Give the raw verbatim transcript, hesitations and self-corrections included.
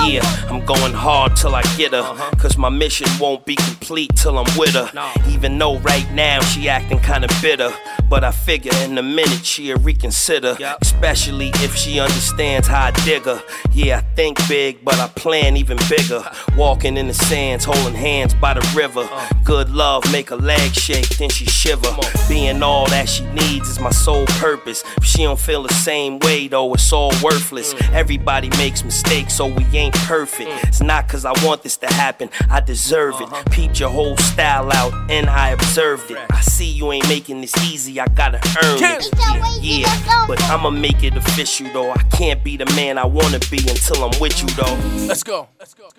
Yeah, I'm going hard till I get her, cause my mission won't be complete till I'm with her. Even though right now she acting kinda bitter, but I figure in a minute she'll reconsider, especially if she understands how I dig her. Yeah, I think big, but I plan even bigger. Walking in the sands, holding hands by the river. Good love make her legs shake, then she shiver. Being all that she needs is my sole purpose. If she don't feel the same way though, it's all worthless. Everybody makes mistakes, so we ain't perfect. It's not cause I want this to happen, I deserve it. Peeped your whole style out and I observed it. I see you ain't making this easy, I gotta earn it. Yeah, yeah, but I'ma make it official though. I can't be the man I wanna be until I'm with you though. Let's go. Let's go.